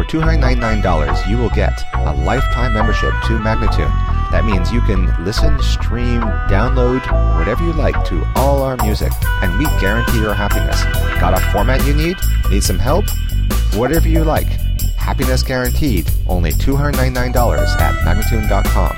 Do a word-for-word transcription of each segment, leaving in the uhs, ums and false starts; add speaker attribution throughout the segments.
Speaker 1: two hundred ninety-nine dollars, you will get a lifetime membership to Magnatune. That means you can listen, stream, download, whatever you like to all our music, and we guarantee your happiness. Got a format you need? Need some help? Whatever you like. Happiness guaranteed. Only two hundred ninety-nine dollars at Magnatune dot com.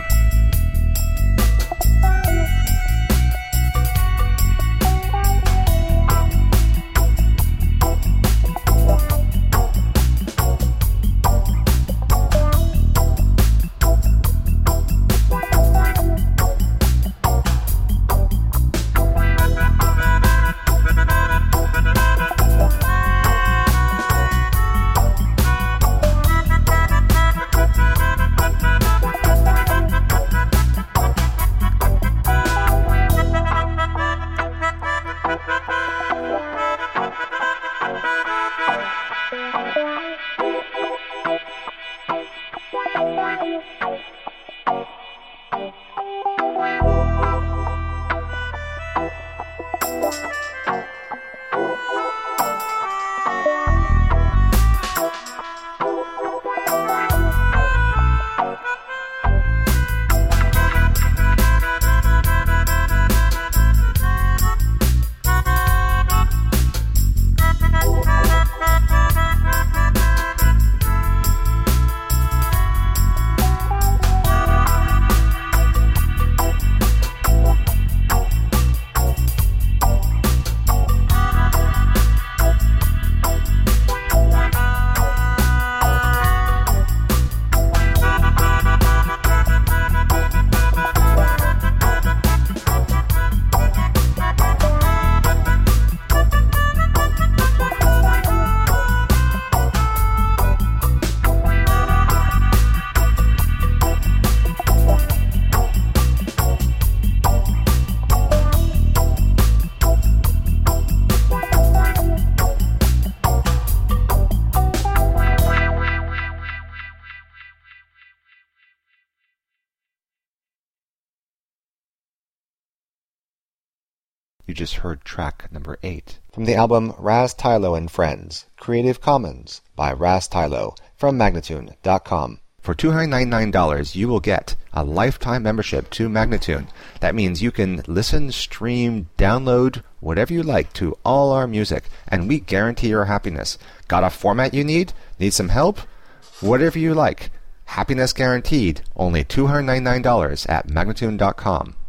Speaker 1: You just heard track number eight from the album Raz Tylo and Friends, Creative Commons by Raz Tylo from Magnatune dot com. For two hundred ninety-nine dollars, you will get a lifetime membership to Magnatune. That means you can listen, stream, download, whatever you like to all our music, and we guarantee your happiness. Got a format you need? Need some help? Whatever you like. Happiness guaranteed. Only two hundred ninety-nine dollars at Magnatune dot com.